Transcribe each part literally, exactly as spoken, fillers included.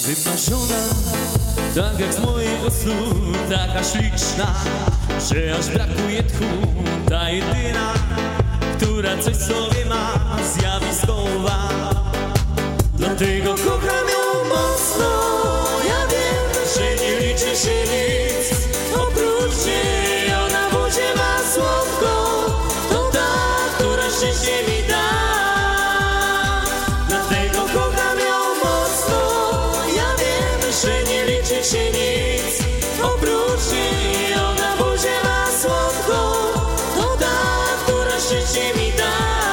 Wymarzona, tak jak z mojego snu, taka śliczna, że aż brakuje tchu. Ta jedyna, która coś sobie ma, zjawiskowa. Dlatego kocham ją mocno. Ja wiem, że nie liczy się nic oprócz niej. Ona w wodzie ma słodko, to ta, która szczęście mi da. Dlatego kocham ją mocno. Ja wiem, że nie liczy się nic oprócz niej. Ona w wodzie ma słodko, to ta, która szczęście mi da.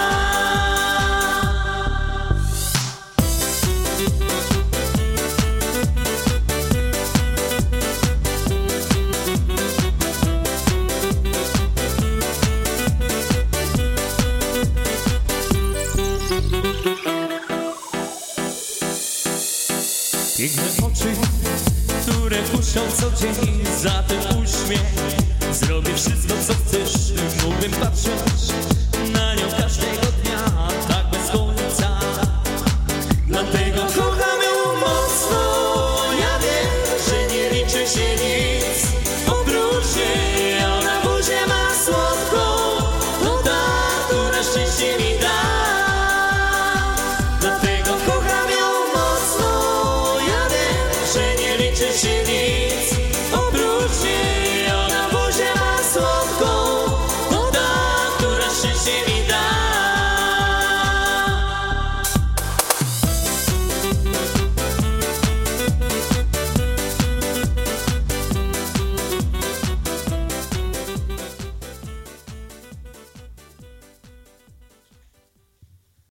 Piękne oczy, które puszczą co dzień, za ten uśmiech zrobię wszystko co chcesz. Mógłbym patrzeć na nią każdego dnia, tak bez końca. Dlatego kocham ją mocno. Ja wiem, że nie liczy się nic oprócz niej. Ona w buzie ma słodko, to ta, która szczęście